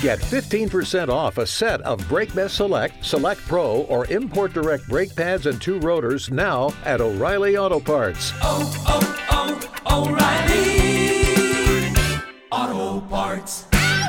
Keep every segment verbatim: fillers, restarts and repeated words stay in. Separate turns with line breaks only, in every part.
Get fifteen percent off a set of BrakeBest Select, Select Pro, or Import Direct brake pads and two rotors now at O'Reilly Auto Parts.
Oh, oh, oh, O'Reilly Auto Parts.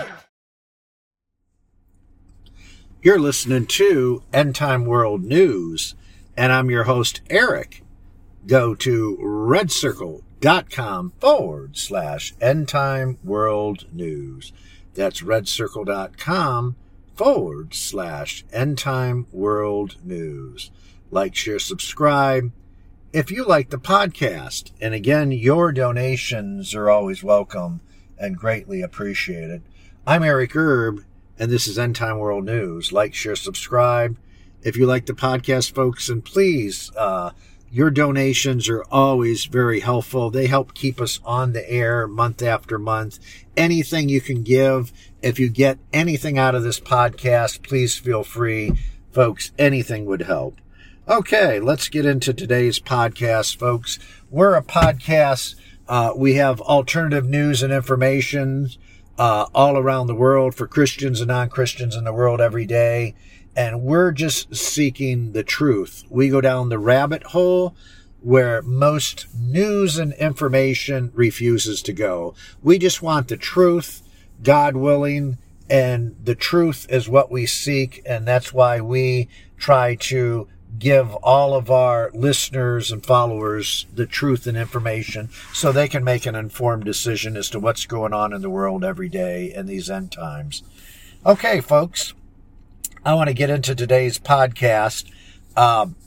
You're listening to End Time World News, and I'm your host, Eric. Go to redcircle.com forward slash End Time World News. That's redcircle.com forward slash End Time World News. Like, share, subscribe if you like the podcast. And again, your donations are always welcome and greatly appreciated. I'm Eric Erb, and this is End Time World News. Like, share, subscribe if you like the podcast, folks. And please, uh, your donations are always very helpful. They help keep us on the air month after month. Anything you can give, if you get anything out of this podcast, please feel free. Folks, anything would help. Okay, let's get into today's podcast, folks. We're a podcast. Uh, we have alternative news and information Uh, all around the world for Christians and non-Christians in the world every day. And we're just seeking the truth. We go down the rabbit hole where most news and information refuses to go. We just want the truth, God willing, and the truth is what we seek. And that's why we try to give all of our listeners and followers the truth and information so they can make an informed decision as to what's going on in the world every day in these end times. Okay, folks, I want to get into today's podcast. Um,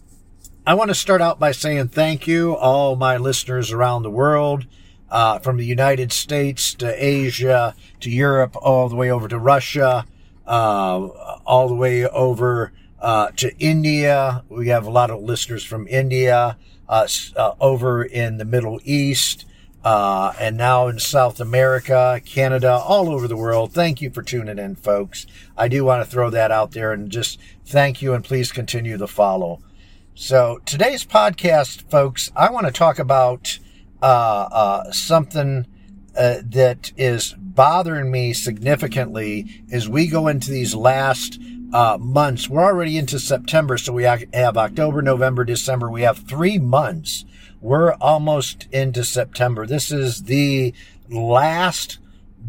I want to start out by saying thank you, all my listeners around the world, uh, from the United States to Asia to Europe, all the way over to Russia, uh, all the way over Uh, to India. We have a lot of listeners from India, uh, uh, over in the Middle East, uh, and now in South America, Canada, all over the world. Thank you for tuning in, folks. I do want to throw that out there and just thank you, and please continue to follow. So today's podcast, folks, I want to talk about uh, uh, something uh, that is bothering me significantly as we go into these last Uh, months. We're already into September, so we have October, November, December. We have three months. We're almost into September. This is the last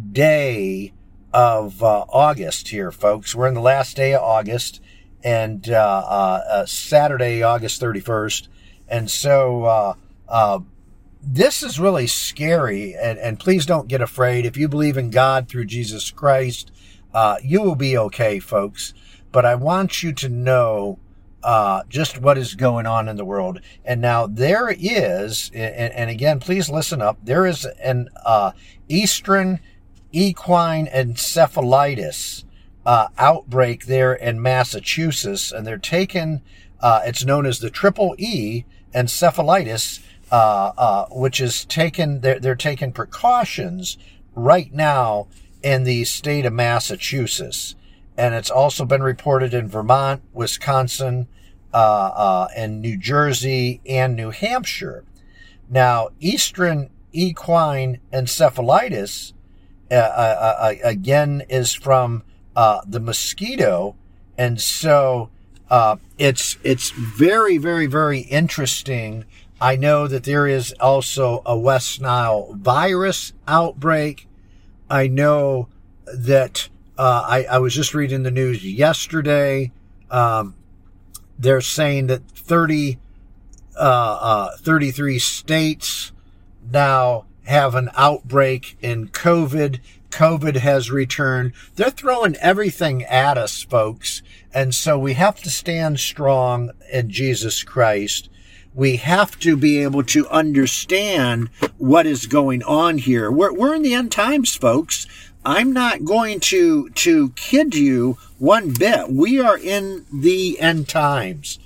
day of uh, August here, folks. We're in the last day of August, and uh, uh, uh, Saturday, August thirty-first. And so uh, uh, this is really scary, and, and please don't get afraid. If you believe in God through Jesus Christ, uh, you will be okay, folks. But I want you to know uh, just what is going on in the world. And now there is, and, and again, please listen up, there is an uh, Eastern equine encephalitis uh, outbreak there in Massachusetts. And they're taking, uh, it's known as the triple E encephalitis, uh, uh, which is taken, they're, they're taking precautions right now in the state of Massachusetts. And it's also been reported in Vermont, Wisconsin, uh, uh, and New Jersey and New Hampshire. Now, Eastern equine encephalitis, uh, uh, uh, again, is from uh, the mosquito. And so uh, it's it's very, very, very interesting. I know that there is also a West Nile virus outbreak. I know that Uh, I, I was just reading the news yesterday. Um, they're saying that thirty, uh, uh, thirty-three states now have an outbreak in COVID. COVID has returned. They're throwing everything at us, folks. And so we have to stand strong in Jesus Christ. We have to be able to understand what is going on here. We're, we're in the end times, folks. I'm not going to, to kid you one bit. We are in the end times.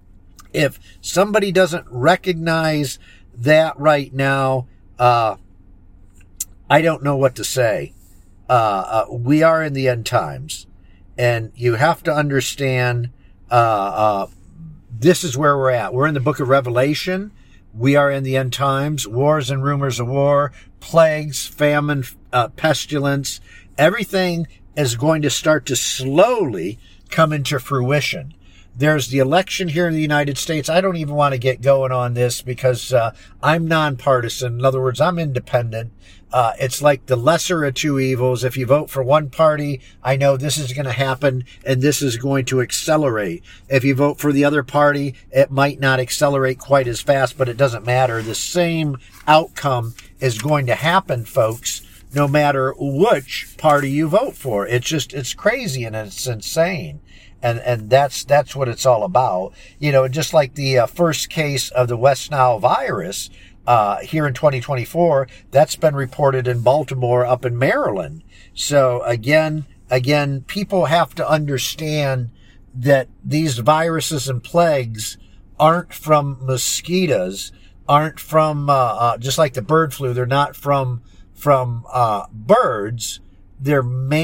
If somebody doesn't recognize that right now, uh, I don't know what to say. Uh, uh, we are in the end times, and you have to understand, uh, uh, this is where we're at. We're in the book of Revelation. We are in the end times, wars and rumors of war, plagues, famine, uh, pestilence. Everything is going to start to slowly come into fruition. There's the election here in the United States. I don't even want to get going on this because uh, I'm nonpartisan. In other words, I'm independent. Uh, it's like the lesser of two evils. If you vote for one party, I know this is going to happen and this is going to accelerate. If you vote for the other party, it might not accelerate quite as fast, but it doesn't matter. The same outcome is going to happen, folks, no matter which party you vote for. It's just, it's crazy and it's insane. And, and that's, that's what it's all about. You know, just like the uh, first case of the West Nile virus, uh, here in twenty twenty-four, that's been reported in Baltimore up in Maryland. So again, again, people have to understand that these viruses and plagues aren't from mosquitoes, aren't from, uh, uh just like the bird flu, they're not from, from, uh, birds. They're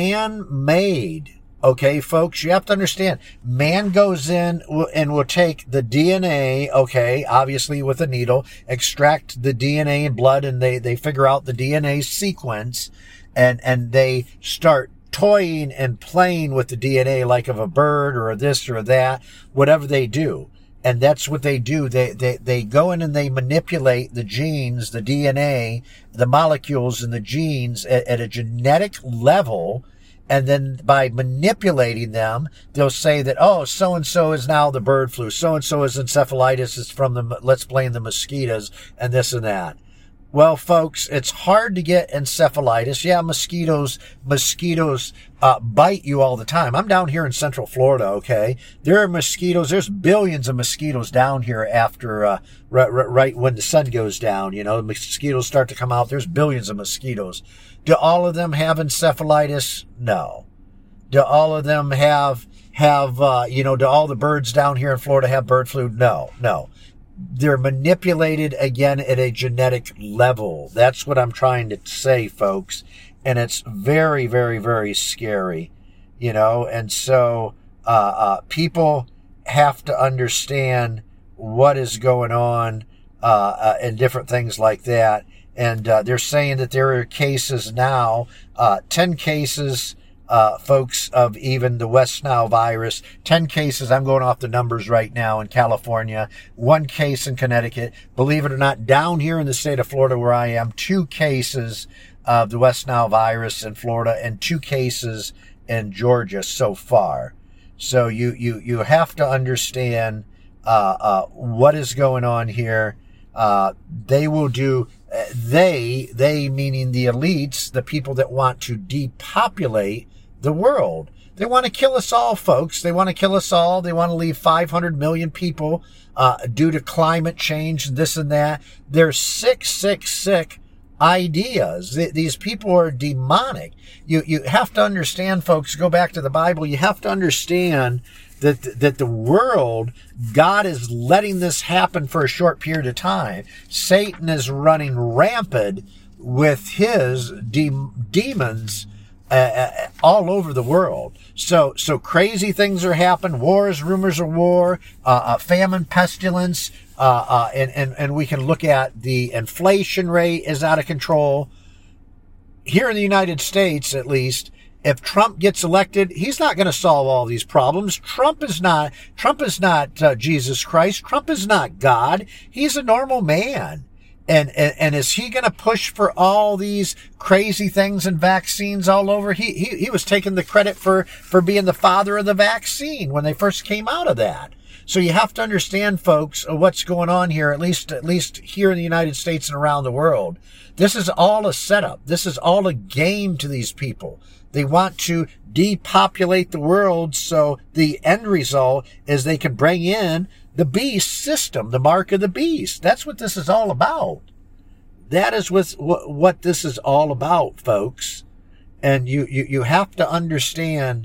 man-made. Okay, folks, you have to understand, man goes in and will take the D N A, okay, obviously with a needle, extract the D N A in blood, and they, they figure out the D N A sequence, and, and they start toying and playing with the D N A like of a bird or this or that, whatever they do. And that's what they do. They, they, they go in and they manipulate the genes, the D N A, the molecules in the genes at, at a genetic level. And then by manipulating them, they'll say that, oh, so-and-so is now the bird flu. So-and-so is encephalitis. It's from the, let's blame the mosquitoes and this and that. Well, folks, it's hard to get encephalitis. Yeah, mosquitoes, mosquitoes, uh, bite you all the time. I'm down here in Central Florida, okay? There are mosquitoes. There's billions of mosquitoes down here after, uh, right, right when the sun goes down, you know, the mosquitoes start to come out. There's billions of mosquitoes. Do all of them have encephalitis? No. Do all of them have, have, uh, you know, do all the birds down here in Florida have bird flu? No, no. They're manipulated again at a genetic level. That's what I'm trying to say, folks. And it's very, very, very scary, you know, and so, uh, uh, people have to understand what is going on, uh, uh and different things like that. And uh, they're saying that there are cases now, uh, ten cases, uh, folks, of even the West Nile virus. ten cases, I'm going off the numbers right now in California. One case in Connecticut. Believe it or not, down here in the state of Florida where I am, two cases of the West Nile virus in Florida and two cases in Georgia so far. So you, you, you have to understand uh, uh, what is going on here. Uh, they will do... They, they meaning the elites, the people that want to depopulate the world. They want to kill us all, folks. They want to kill us all. They want to leave five hundred million people uh, due to climate change, this and that. They're sick, sick, sick ideas. These people are demonic. You, you have to understand, folks, go back to the Bible. You have to understand that, that the world, God is letting this happen for a short period of time. Satan is running rampant with his de- demons uh, all over the world. So, so crazy things are happening. Wars, rumors of war, uh, uh, famine, pestilence, uh, uh, and, and, and we can look at the inflation rate is out of control. Here in the United States, at least, if Trump gets elected, he's not going to solve all these problems. Trump is not, Trump is not uh, Jesus Christ. Trump is not God. He's a normal man. And, and, and is he going to push for all these crazy things and vaccines all over? He, he, he was taking the credit for, for being the father of the vaccine when they first came out of that. So you have to understand, folks, what's going on here, at least, at least here in the United States and around the world. This is all a setup. This is all a game to these people. They want to depopulate the world, so the end result is they can bring in the beast system, the mark of the beast. That's what this is all about. That is what, what this is all about, folks. And you, you, you have to understand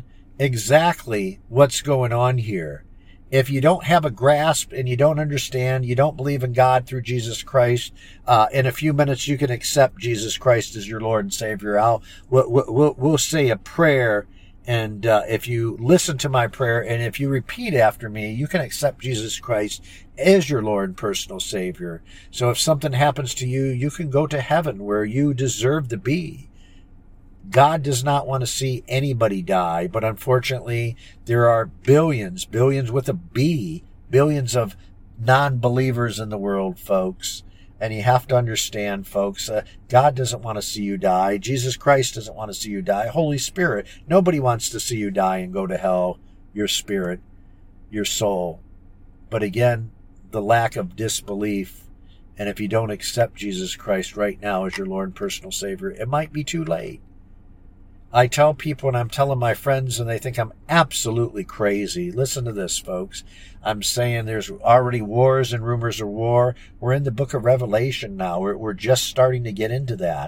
exactly what's going on here. If you don't have a grasp and you don't understand, you don't believe in God through Jesus Christ, uh, in a few minutes you can accept Jesus Christ as your Lord and Savior. I'll, we'll, we'll, we'll say a prayer, and uh, if you listen to my prayer and if you repeat after me, you can accept Jesus Christ as your Lord and personal Savior. So if something happens to you, you can go to heaven where you deserve to be. God does not want to see anybody die, but unfortunately, there are billions, billions with a B, billions of non-believers in the world, folks. And you have to understand, folks, uh, God doesn't want to see you die. Jesus Christ doesn't want to see you die. Holy Spirit, nobody wants to see you die and go to hell, your spirit, your soul. But again, the lack of disbelief, and if you don't accept Jesus Christ right now as your Lord and personal Savior, it might be too late. I tell people, and I'm telling my friends, and they think I'm absolutely crazy. Listen to this, folks. I'm saying there's already wars and rumors of war. We're in the book of Revelation now. We're, we're just starting to get into that.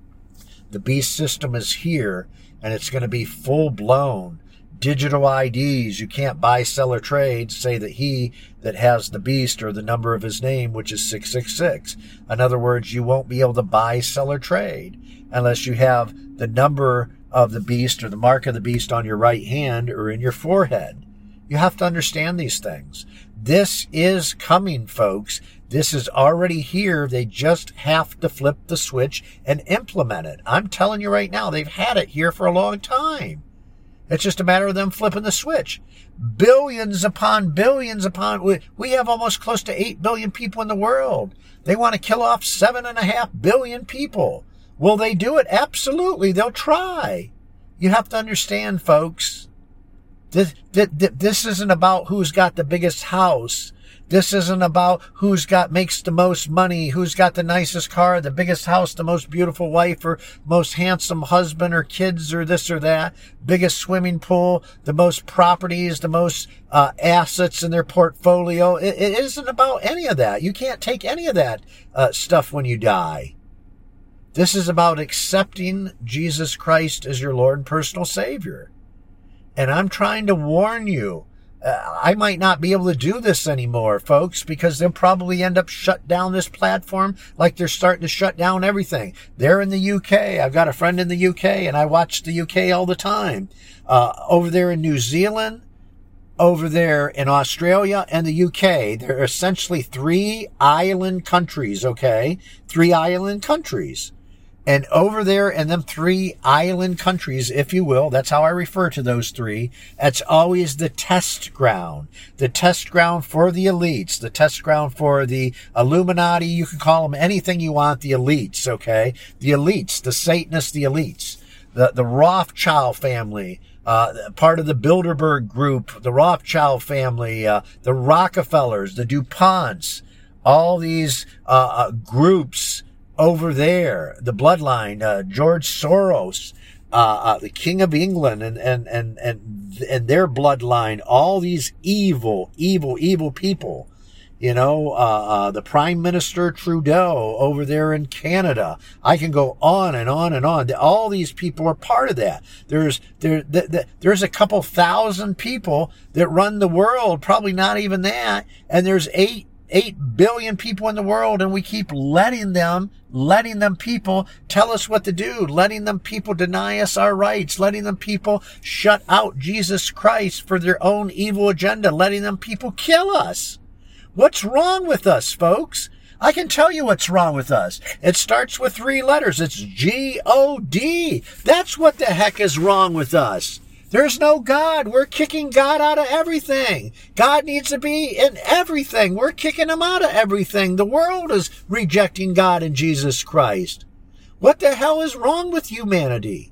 The beast system is here, and it's going to be full-blown. Digital I Ds. You can't buy, sell, or trade. Say that he that has the beast or the number of his name, which is six six six. In other words, you won't be able to buy, sell, or trade unless you have the number of the beast or the mark of the beast on your right hand or in your forehead. You have to understand these things. This is coming, folks. This is already here. They just have to flip the switch and implement it. I'm telling you right now, they've had it here for a long time. It's just a matter of them flipping the switch. Billions upon billions upon, we, we have almost close to eight billion people in the world. They want to kill off seven and a half billion people. Will they do it? Absolutely. They'll try. You have to understand, folks, this, this, this isn't about who's got the biggest house. This isn't about who's got, makes the most money, who's got the nicest car, the biggest house, the most beautiful wife, or most handsome husband, or kids, or this or that, biggest swimming pool, the most properties, the most uh, assets in their portfolio. It, it isn't about any of that. You can't take any of that uh, stuff when you die. This is about accepting Jesus Christ as your Lord and personal Savior. And I'm trying to warn you, uh, I might not be able to do this anymore, folks, because they'll probably end up shut down this platform like they're starting to shut down everything. They're in the U K. I've got a friend in the U K, and I watch the U K all the time. Uh, over there in New Zealand, over there in Australia and the U K, there are essentially three island countries, okay? Three island countries. And over there in them three island countries, if you will, that's how I refer to those three, that's always the test ground. The test ground for the elites, the test ground for the Illuminati, you can call them anything you want, the elites, okay? The elites, the Satanists, the elites. The, the Rothschild family, uh, part of the Bilderberg group, the Rothschild family, uh, the Rockefellers, the DuPonts, all these uh, uh groups over there, the bloodline, uh, George Soros, uh, uh, the King of England, and, and, and, and, and their bloodline, all these evil, evil, evil people, you know, uh, uh, the Prime Minister Trudeau over there in Canada. I can go on and on and on. All these people are part of that. There's, there, th- th- there's a couple thousand people that run the world, probably not even that. And there's eight, eight billion people in the world, and we keep letting them, letting them people tell us what to do, letting them people deny us our rights, letting them people shut out Jesus Christ for their own evil agenda, letting them people kill us. What's wrong with us, folks? I can tell you what's wrong with us. It starts with three letters. It's G O D. That's what the heck is wrong with us. There's no God. We're kicking God out of everything. God needs to be in everything. We're kicking him out of everything. The world is rejecting God and Jesus Christ. What the hell is wrong with humanity?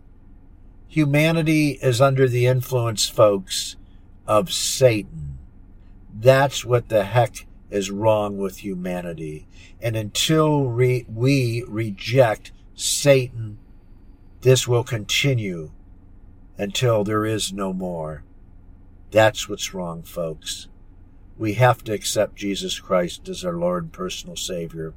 Humanity is under the influence, folks, of Satan. That's what the heck is wrong with humanity. And until re- we reject Satan, this will continue until there is no more. That's what's wrong, folks. We have to accept Jesus Christ as our Lord and personal Savior.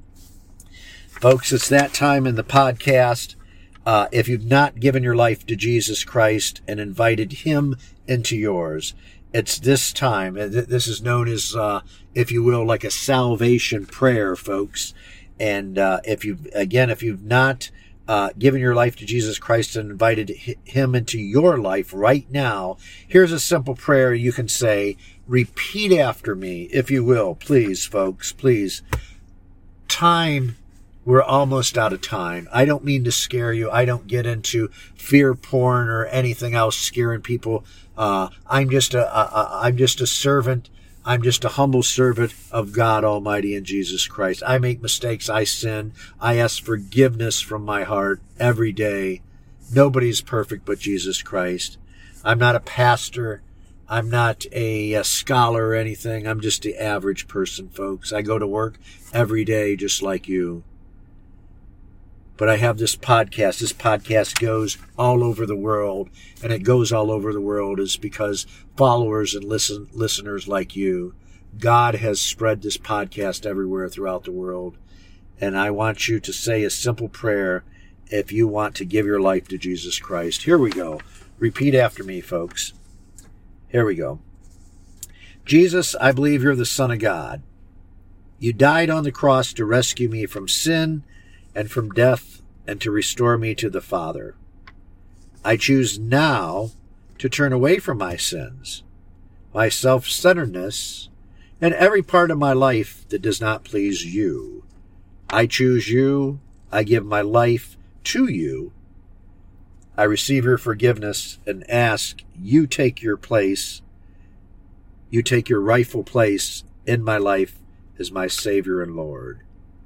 Folks, it's that time in the podcast. Uh, if you've not given your life to Jesus Christ and invited him into yours, it's this time. This is known as, uh, if you will, like a salvation prayer, folks. And uh, if you, again, if you've not Uh, given your life to Jesus Christ and invited him into your life right now, here's a simple prayer you can say. Repeat after me, if you will, please, folks, please. Time we're almost out of time. I don't mean to scare you. I don't get into fear porn or anything else scaring people. Uh, I'm just a, a, a I'm just a servant. I'm just a humble servant of God Almighty and Jesus Christ. I make mistakes. I sin. I ask forgiveness from my heart every day. Nobody's perfect but Jesus Christ. I'm not a pastor. I'm not a, a scholar or anything. I'm just the average person, folks. I go to work every day just like you. But I have this podcast. This podcast goes all over the world, and it goes all over the world is because followers and listen, listeners like you, God has spread this podcast everywhere throughout the world. And I want you to say a simple prayer if you want to give your life to Jesus Christ. Here we go. Repeat after me, folks. Here we go. Jesus, I believe you're the Son of God. You died on the cross to rescue me from sin and from death, and to restore me to the Father. I choose now to turn away from my sins, my self-centeredness, and every part of my life that does not please you. I choose you. I give my life to you. I receive your forgiveness and ask you take your place. You take your rightful place in my life as my Savior and Lord.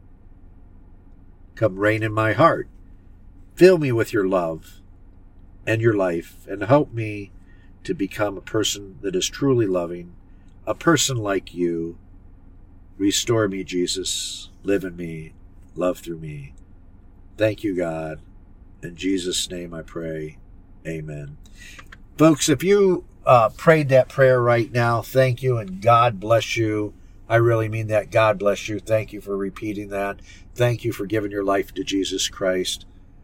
Come reign in my heart. Fill me with your love and your life, and help me to become a person that is truly loving, a person like you. Restore me, Jesus. Live in me. Love through me. Thank you, God. In Jesus' name I pray. Amen. Folks, if you uh, prayed that prayer right now, thank you, and God bless you. I really mean that. God bless you. Thank you for repeating that. Thank you for giving your life to Jesus Christ.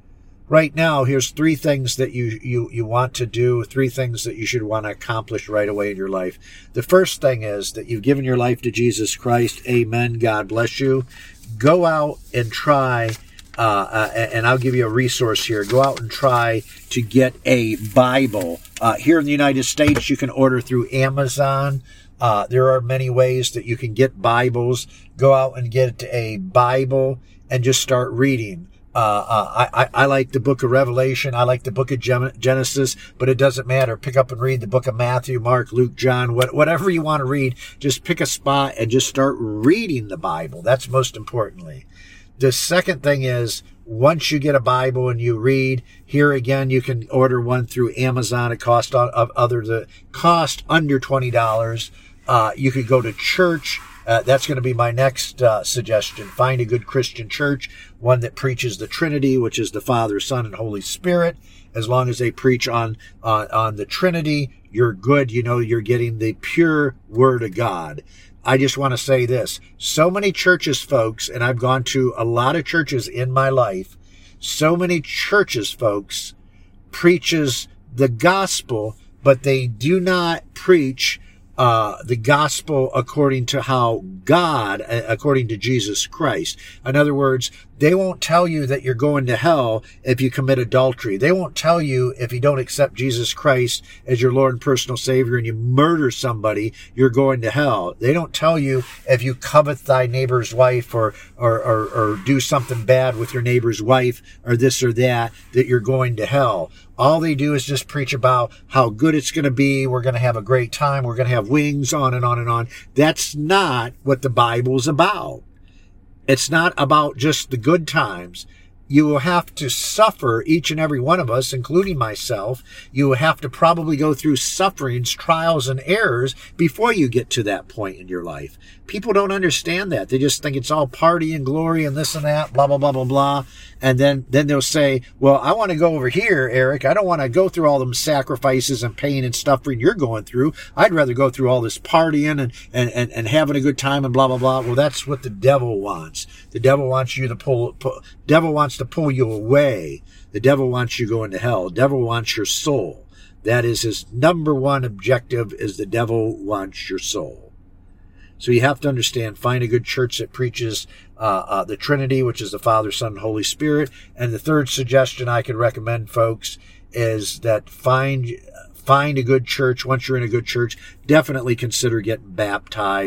Right now, here's three things that you, you, you want to do, three things that you should want to accomplish right away in your life. The first thing is that you've given your life to Jesus Christ. Amen. God bless you. Go out and try, uh, uh, and I'll give you a resource here. Go out and try to get a Bible. Uh, here in the United States, you can order through Amazon. Uh, there are many ways that you can get Bibles. Go out and get a Bible and just start reading. Uh, uh, I, I like the book of Revelation. I like the book of Genesis, but it doesn't matter. Pick up and read the book of Matthew, Mark, Luke, John, what, whatever you want to read. Just pick a spot and just start reading the Bible. That's most importantly. The second thing is, once you get a Bible and you read, here again, you can order one through Amazon. It costs of other the cost under twenty dollars. Uh, you could go to church. Uh, that's going to be my next uh, suggestion. Find a good Christian church, one that preaches the Trinity, which is the Father, Son, and Holy Spirit. As long as they preach on, on, on the Trinity, you're good. You know, you're getting the pure Word of God. I just want to say this. So many churches, folks, and I've gone to a lot of churches in my life, so many churches, folks, preaches the gospel, but they do not preach Uh, the gospel according to how God, according to Jesus Christ. In other words, they won't tell you that you're going to hell if you commit adultery. They won't tell you if you don't accept Jesus Christ as your Lord and personal Savior and you murder somebody, you're going to hell. They don't tell you if you covet thy neighbor's wife or, or, or, or do something bad with your neighbor's wife or this or that, that you're going to hell. All they do is just preach about how good it's going to be. We're going to have a great time. We're going to have wings, on and on and on. That's not what the Bible's about. It's not about just the good times. You will have to suffer, each and every one of us, including myself. You will have to probably go through sufferings, trials, and errors before you get to that point in your life. People don't understand that. They just think it's all party and glory and this and that, blah, blah, blah, blah, blah. And then, then they'll say, well, I want to go over here, Eric. I don't want to go through all them sacrifices and pain and suffering you're going through. I'd rather go through all this partying and, and, and, and having a good time and blah, blah, blah. Well, that's what the devil wants. The devil wants you to pull, pull devil wants to pull you away. The devil wants you going to hell. The devil wants your soul. That is his number one objective, is the devil wants your soul. So you have to understand, find a good church that preaches uh, uh, the Trinity, which is the Father, Son, and Holy Spirit. And the third suggestion I could recommend, folks, is that find find a good church. Once you're in a good church, definitely consider getting baptized.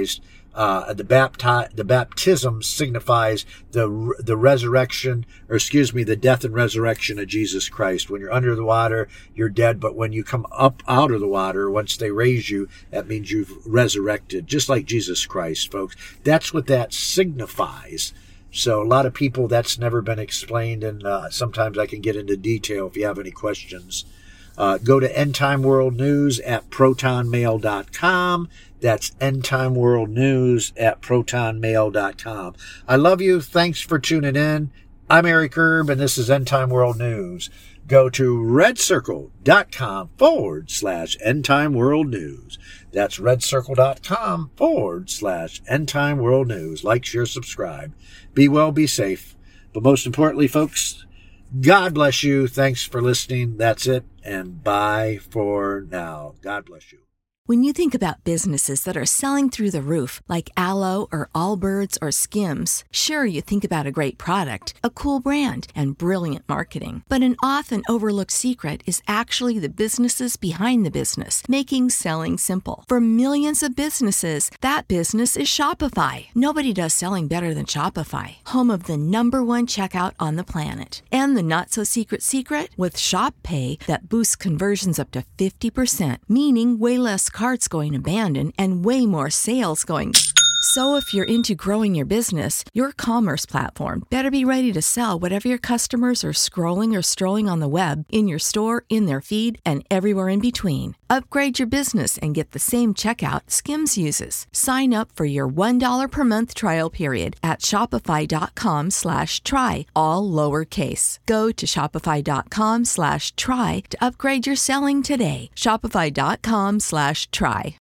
Uh, the bapti- the baptism signifies the the resurrection, or excuse me, the death and resurrection of Jesus Christ. When you're under the water, you're dead, but when you come up out of the water, once they raise you, that means you've resurrected, just like Jesus Christ, folks. That's what that signifies. So a lot of people, that's never been explained, and uh, sometimes I can get into detail if you have any questions. Uh, go to End Time World News at proton mail dot com. That's End Time World News at proton mail dot com. I love you. Thanks for tuning in. I'm Eric Erb, and this is End Time World News. Go to redcircle.com forward slash End Time World News. That's redcircle.com forward slash End Time World News. Like, share, subscribe. Be well, be safe. But most importantly, folks, God bless you. Thanks for listening. That's it. And bye for now. God bless you.
When you think about businesses that are selling through the roof, like Aloe or Allbirds or Skims, sure, you think about a great product, a cool brand, and brilliant marketing. But an often overlooked secret is actually the businesses behind the business, making selling simple. For millions of businesses, that business is Shopify. Nobody does selling better than Shopify, home of the number one checkout on the planet. And the not-so-secret secret? With Shop Pay, that boosts conversions up to fifty percent, meaning way less carts going abandoned and way more sales going. So if you're into growing your business, your commerce platform better be ready to sell whatever your customers are scrolling or strolling on the web, in your store, in their feed, and everywhere in between. Upgrade your business and get the same checkout Skims uses. Sign up for your one dollar per month trial period at shopify.com slash try, all lowercase. Go to shopify.com slash try to upgrade your selling today. Shopify.com slash try.